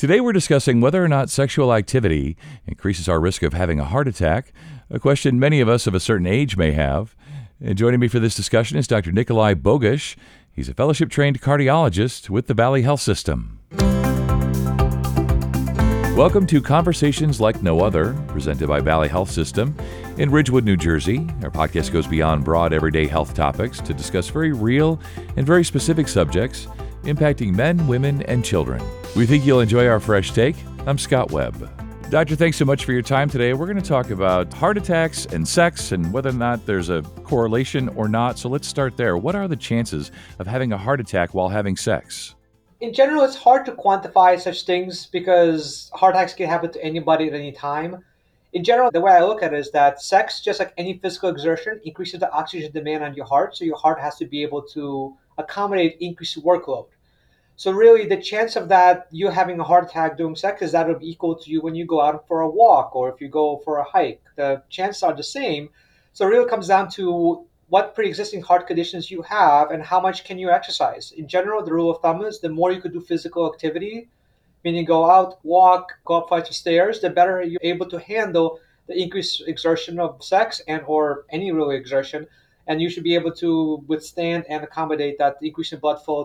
Today we're discussing whether or not sexual activity increases our risk of having a heart attack, a question many of us of a certain age may have. And joining me for this discussion is Dr. Nikolai Bogusch. He's a fellowship-trained cardiologist with the Valley Health System. Welcome to Conversations Like No Other, presented by Valley Health System in Ridgewood, New Jersey. Our podcast goes beyond broad everyday health topics to discuss very real and very specific subjects impacting men, women, and children. We think you'll enjoy our fresh take. I'm Scott Webb. Doctor, thanks so much for your time today. We're going to talk about heart attacks and sex and whether or not there's a correlation or not. So let's start there. What are the chances of having a heart attack while having sex? In general, it's hard to quantify such things because heart attacks can happen to anybody at any time. In general, the way I look at it is that sex, just like any physical exertion, increases the oxygen demand on your heart. So your heart has to be able to accommodate increased workload. So really, the chance of that you having a heart attack during sex is that will be equal to you when you go out for a walk or if you go for a hike. The chances are the same. So it really comes down to what pre-existing heart conditions you have and how much can you exercise. In general, the rule of thumb is the more you could do physical activity, meaning go out, walk, go up flights of stairs, the better you're able to handle the increased exertion of sex and or any really exertion. And you should be able to withstand and accommodate that increase in blood flow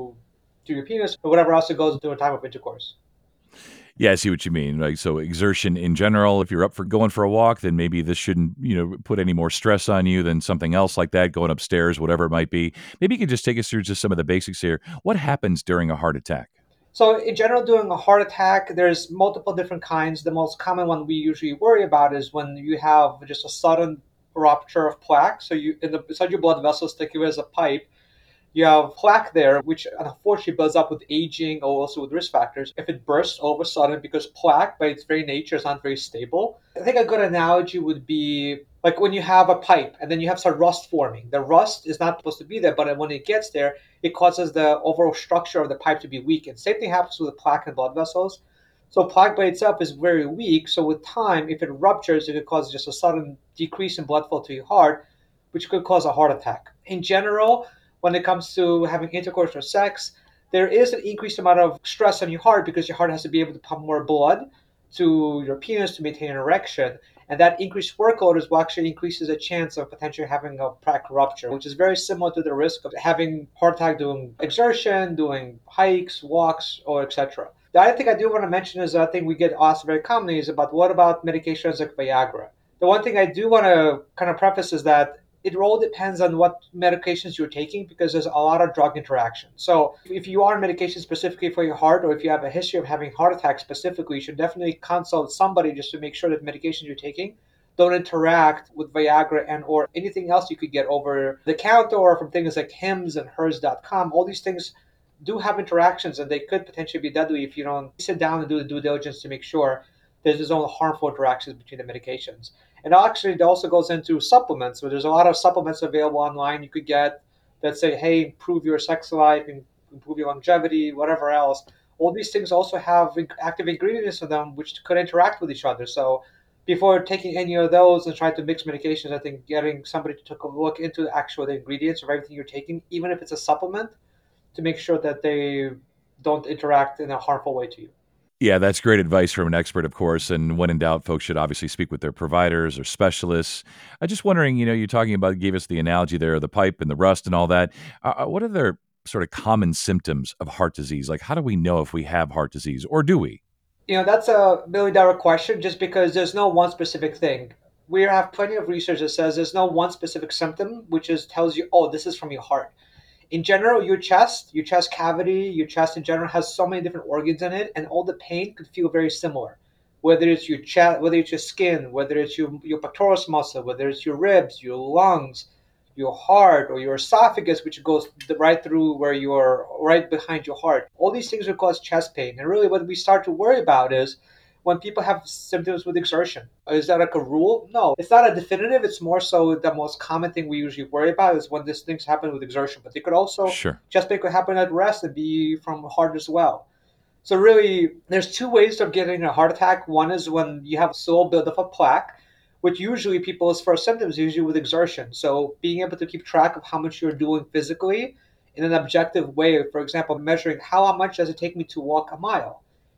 to your penis or whatever else it goes during a time of intercourse. Yeah, I see what you mean. Like, so exertion in general, if you're up for going for a walk, then maybe this shouldn't, put any more stress on you than something else like that, going upstairs, whatever it might be. Maybe you could just take us through just some of the basics here. What happens during a heart attack? So in general, during a heart attack, there's multiple different kinds. The most common one we usually worry about is when you have just a sudden rupture of plaque. So inside your blood vessels, think of it as a pipe. You have plaque there, which unfortunately builds up with aging or also with risk factors. If it bursts all of a sudden, because plaque by its very nature is not very stable. I think a good analogy would be like when you have a pipe and then you have some rust forming. The rust is not supposed to be there, but when it gets there, it causes the overall structure of the pipe to be weakened. Same thing happens with the plaque and blood vessels. So plaque by itself is very weak. So with time, if it ruptures, it could cause just a sudden decrease in blood flow to your heart, which could cause a heart attack. In general, when it comes to having intercourse or sex, there is an increased amount of stress on your heart because your heart has to be able to pump more blood to your penis to maintain an erection. And that increased workload is what actually increases the chance of potentially having a plaque rupture, which is very similar to the risk of having heart attack doing exertion, doing hikes, walks, or etc. The other thing I do want to mention is I think we get asked very commonly is about what about medications like Viagra? The one thing I do want to kind of preface is that it all depends on what medications you're taking because there's a lot of drug interaction. So if you are on medication specifically for your heart or if you have a history of having heart attacks specifically, you should definitely consult somebody just to make sure that medications you're taking don't interact with Viagra and or anything else you could get over the counter or from things like Hims and Hers.com. All these things do have interactions and they could potentially be deadly if you don't sit down and do the due diligence to make sure there's no harmful interactions between the medications. And actually, it also goes into supplements. So there's a lot of supplements available online you could get that say, hey, improve your sex life, improve your longevity, whatever else. All these things also have active ingredients in them which could interact with each other. So before taking any of those and trying to mix medications, I think getting somebody to take a look into the actual ingredients of everything you're taking, even if it's a supplement, to make sure that they don't interact in a harmful way to you. Yeah, that's great advice from an expert, of course. And when in doubt, folks should obviously speak with their providers or specialists. I'm just wondering, you're talking about, gave us the analogy there of the pipe and the rust and all that. What are their sort of common symptoms of heart disease? Like, how do we know if we have heart disease or do we? That's a $1 million question just because there's no one specific thing. We have plenty of research that says there's no one specific symptom, which is tells you, oh, this is from your heart. In general, your chest cavity, your chest in general has so many different organs in it, and all the pain could feel very similar. Whether it's your chest, whether it's your skin, whether it's your pectoralis muscle, whether it's your ribs, your lungs, your heart, or your esophagus, which goes right through where you're right behind your heart. All these things will cause chest pain. And really, what we start to worry about is when people have symptoms with exertion. Is that like a rule? No, it's not a definitive. It's more so the most common thing we usually worry about is when these things happen with exertion. But they could also Sure. chest pain could happen at rest and be from heart as well. So really, there's two ways of getting a heart attack. One is when you have slow buildup of plaque, which usually people's first symptoms usually with exertion. So being able to keep track of how much you're doing physically in an objective way. For example, measuring how much does it take me to walk a mile?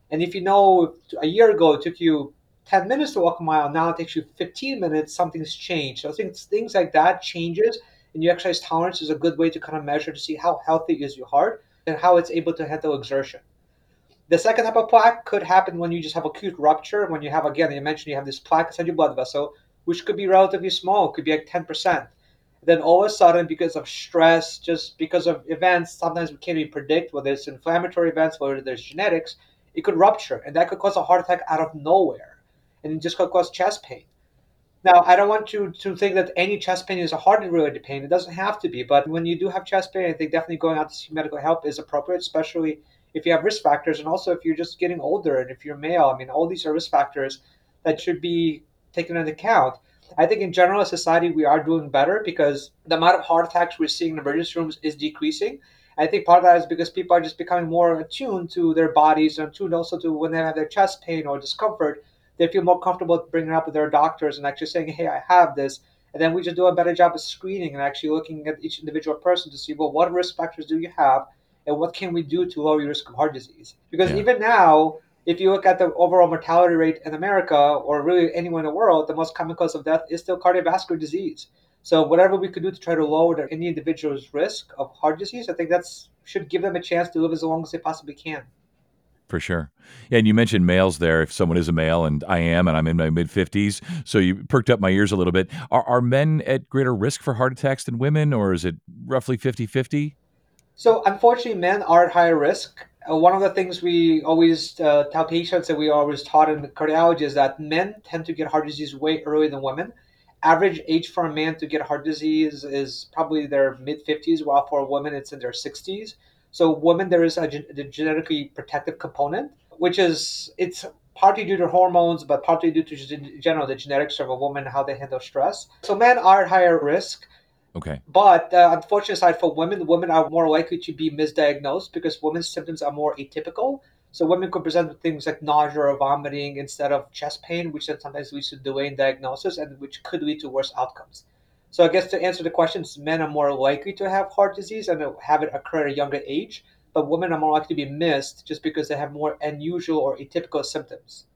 And if you know a year ago it took you 10 minutes to walk a mile, now it takes you 15 minutes, something's changed. So I think things like that changes, and your exercise tolerance is a good way to kind of measure to see how healthy is your heart and how it's able to handle exertion. The second type of plaque could happen when you just have acute rupture. When you have, again, you mentioned you have this plaque inside your blood vessel, which could be relatively small, could be like 10%. Then all of a sudden, because of stress, just because of events, sometimes we can't even predict whether it's inflammatory events, whether there's genetics, it could rupture. And that could cause a heart attack out of nowhere. And it just could cause chest pain. Now, I don't want you to think that any chest pain is a heart-related pain. It doesn't have to be, but when you do have chest pain, I think definitely going out to seek medical help is appropriate, especially if you have risk factors, and also if you're just getting older and if you're male. I mean, all these are risk factors that should be taken into account. I think in general, as society, we are doing better because the amount of heart attacks we're seeing in emergency rooms is decreasing. I think part of that is because people are just becoming more attuned to their bodies and attuned also to when they have their chest pain or discomfort, they feel more comfortable bringing it up with their doctors and actually saying, hey, I have this. And then we just do a better job of screening and actually looking at each individual person to see, well, what risk factors do you have and what can we do to lower your risk of heart disease? Because Yeah. even now, if you look at the overall mortality rate in America or really anywhere in the world, the most common cause of death is still cardiovascular disease. So whatever we could do to try to lower any individual's risk of heart disease, I think that's should give them a chance to live as long as they possibly can. For sure. Yeah, and you mentioned males there. If someone is a male, and I am, and I'm in my mid 50s, so you perked up my ears a little bit. Are men at greater risk for heart attacks than women, or is it roughly 50-50? So unfortunately, men are at higher risk. One of the things we always tell patients and we always taught in cardiology is that men tend to get heart disease way earlier than women. Average age for a man to get heart disease is probably their mid 50s, while for a woman it's in their 60s. So women, there is a genetically protective component, which is it's partly due to hormones, but partly due to just in general the genetics of a woman, how they handle stress. So men are at higher risk. Okay. But the unfortunate side for women, women are more likely to be misdiagnosed because women's symptoms are more atypical. So women could present with things like nausea or vomiting instead of chest pain, which then sometimes leads to delay in diagnosis and which could lead to worse outcomes. So I guess to answer the questions, men are more likely to have heart disease and have it occur at a younger age, but women are more likely to be missed just because they have more unusual or atypical symptoms.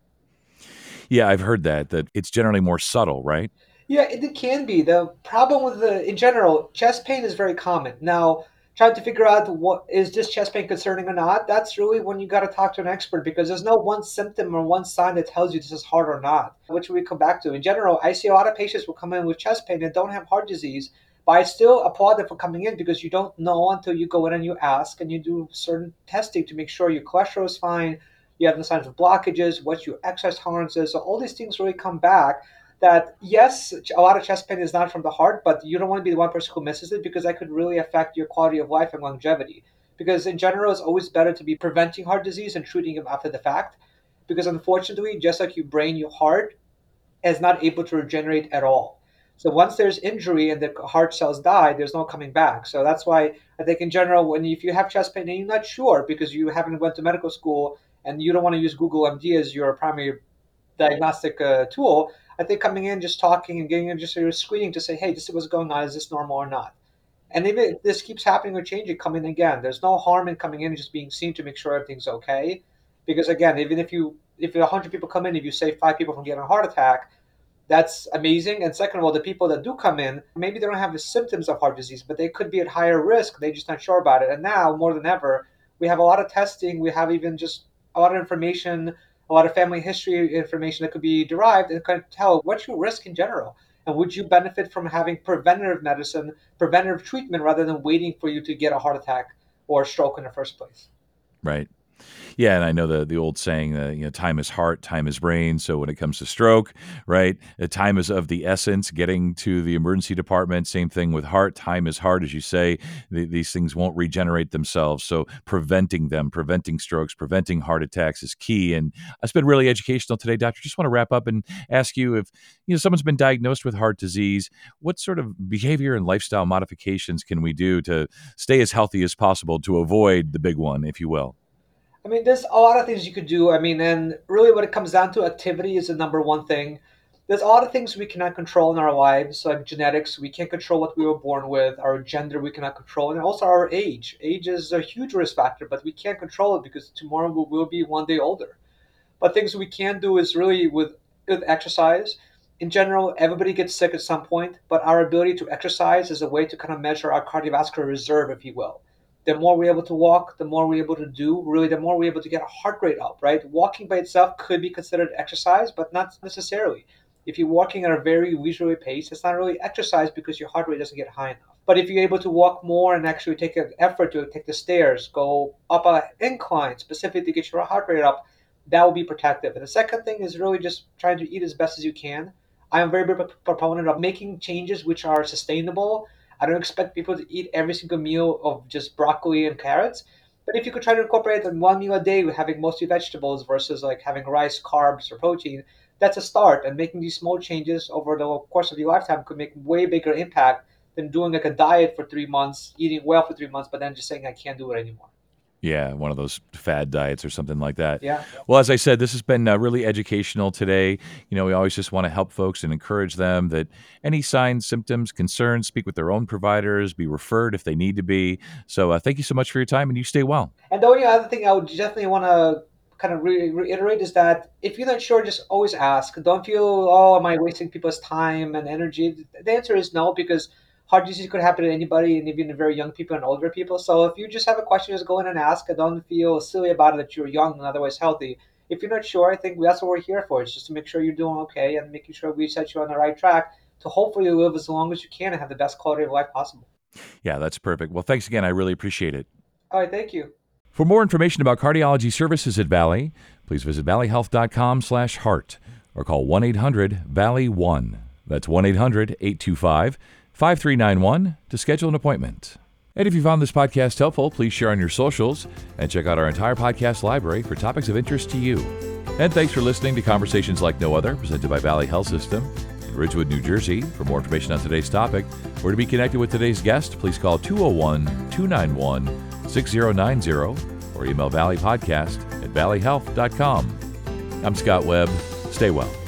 Yeah, I've heard that it's generally more subtle, right? Yeah, it can be. The problem with in general, chest pain is very common. Now, trying to figure out what is this chest pain concerning or not, that's really when you got to talk to an expert because there's no one symptom or one sign that tells you this is heart or not, which we come back to. In general, I see a lot of patients will come in with chest pain and don't have heart disease, but I still applaud them for coming in because you don't know until you go in and you ask and you do certain testing to make sure your cholesterol is fine, you have no signs of blockages, what your exercise tolerance is. So all these things really come back that yes, a lot of chest pain is not from the heart, but you don't want to be the one person who misses it because that could really affect your quality of life and longevity. Because in general, it's always better to be preventing heart disease and treating it after the fact. Because unfortunately, just like your brain, your heart is not able to regenerate at all. So once there's injury and the heart cells die, there's no coming back. So that's why I think in general, when if you have chest pain and you're not sure because you haven't went to medical school and you don't want to use Google MD as your primary diagnostic tool, I think coming in, just talking and getting in just a screening to say, hey, this is what's going on. Is this normal or not? And if this keeps happening or changing, come in again. There's no harm in coming in and just being seen to make sure everything's okay. Because again, even if 100 people come in, if you save 5 people from getting a heart attack, that's amazing. And second of all, the people that do come in, maybe they don't have the symptoms of heart disease, but they could be at higher risk. They're just not sure about it. And now, more than ever, we have a lot of testing. We have even just a lot of information, a lot of family history information that could be derived and can tell what's your risk in general. And would you benefit from having preventative medicine, preventative treatment, rather than waiting for you to get a heart attack or a stroke in the first place? Right. Yeah, and I know the old saying that time is heart, time is brain. So when it comes to stroke, right, time is of the essence. Getting to the emergency department, same thing with heart. Time is hard, as you say. These things won't regenerate themselves. So preventing them, preventing strokes, preventing heart attacks is key. And it's been really educational today, Doctor. Just want to wrap up and ask you if someone's been diagnosed with heart disease, what sort of behavior and lifestyle modifications can we do to stay as healthy as possible to avoid the big one, if you will? I mean, there's a lot of things you could do. I mean, and really what it comes down to, activity is the number one thing. There's a lot of things we cannot control in our lives, like genetics. We can't control what we were born with. Our gender we cannot control, and also our age. Age is a huge risk factor, but we can't control it because tomorrow we will be one day older. But things we can do is really with exercise. In general, everybody gets sick at some point, but our ability to exercise is a way to kind of measure our cardiovascular reserve, if you will. The more we're able to walk, the more we're able to do, really, the more we're able to get our heart rate up, right? Walking by itself could be considered exercise, but not necessarily. If you're walking at a very leisurely pace, it's not really exercise because your heart rate doesn't get high enough. But if you're able to walk more and actually take an effort to take the stairs, go up an incline specifically to get your heart rate up, that will be protective. And the second thing is really just trying to eat as best as you can. I am a very big proponent of making changes which are sustainable. I don't expect people to eat every single meal of just broccoli and carrots. But if you could try to incorporate in one meal a day with having mostly vegetables versus like having rice, carbs, or protein, that's a start. And making these small changes over the course of your lifetime could make way bigger impact than doing like a diet for 3 months, eating well for 3 months, but then just saying I can't do it anymore. Yeah, one of those fad diets or something like that. Yeah. Well, as I said, this has been really educational today. We always just want to help folks and encourage them that any signs, symptoms, concerns, speak with their own providers, be referred if they need to be. So thank you so much for your time, and you stay well. And the only other thing I would definitely want to kind of reiterate is that if you're not sure, just always ask. Don't feel, oh, am I wasting people's time and energy? The answer is no, because heart disease could happen to anybody, and even very young people and older people. So if you just have a question, just go in and ask, and don't feel silly about it that you're young and otherwise healthy. If you're not sure, I think that's what we're here for. It's just to make sure you're doing okay and making sure we set you on the right track to hopefully live as long as you can and have the best quality of life possible. Yeah, that's perfect. Well, thanks again. I really appreciate it. All right, thank you. For more information about cardiology services at Valley, please visit valleyhealth.com/heart or call 1-800-VALLEY-1. That's 1-800-825-5391 to schedule an appointment. And if you found this podcast helpful, please share on your socials and check out our entire podcast library for topics of interest to you. And thanks for listening to Conversations Like No Other, presented by Valley Health System in Ridgewood, New Jersey. For more information on today's topic or to be connected with today's guest, please call 201-291-6090 or email valleypodcast@valleyhealth.com. I'm Scott Webb. Stay well.